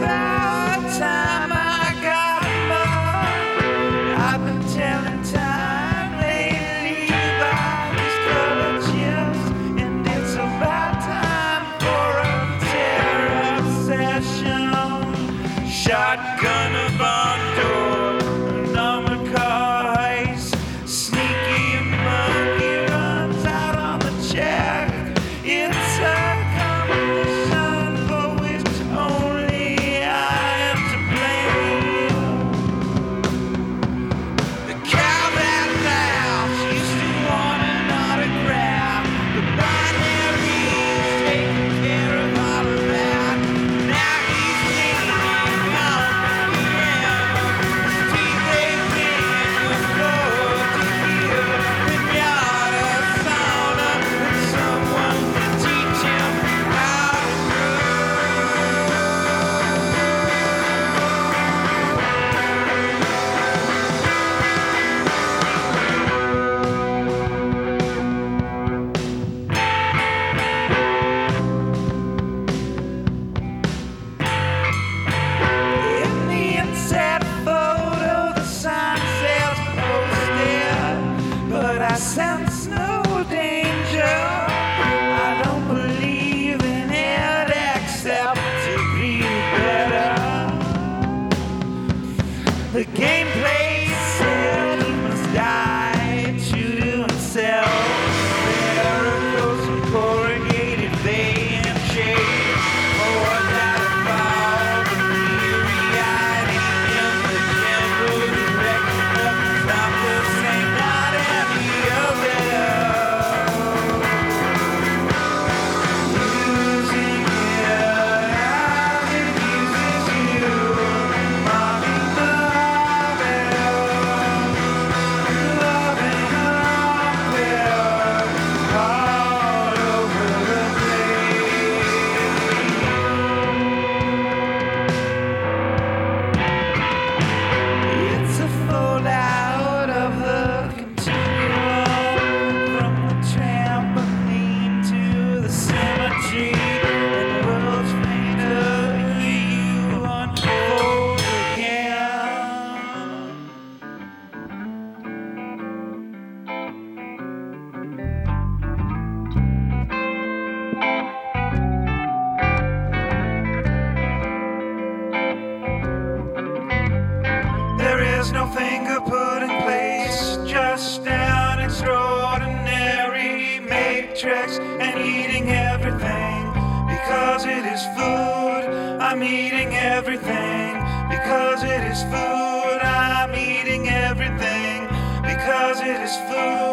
about time I got more. I've been telling time lately about these colored chips, and it's about time for a terror session. Shotgun of our door, number car heist, sneaky monkey runs out on the check. It's a competition for which only I am to blame. The cow that laughs used to want an autograph. The binary's taking care of all of that. Now he's taking out the end. Teeth aching with blood to heal. Pinata sauna, and someone can teach him how to in the inset photo, the sign says posted, but I sense no danger. I don't believe in it except to be better. The gameplay said he must die true to himself. There goes some corrugated vein shape. Oh, that about the weary-eyed in the general direction of Dr. Saint, not any other. Using it as it uses you, mocking the harvest, loving unfair, all over the place. It's a fallout of the continuum, from the trampoline to the cemetery, and the world's fainter you unfold again. There is no finger put in place, just an extraordinary matrix, and eating everything because it is food. I'm eating everything because it is food. I'm eating everything because it is food.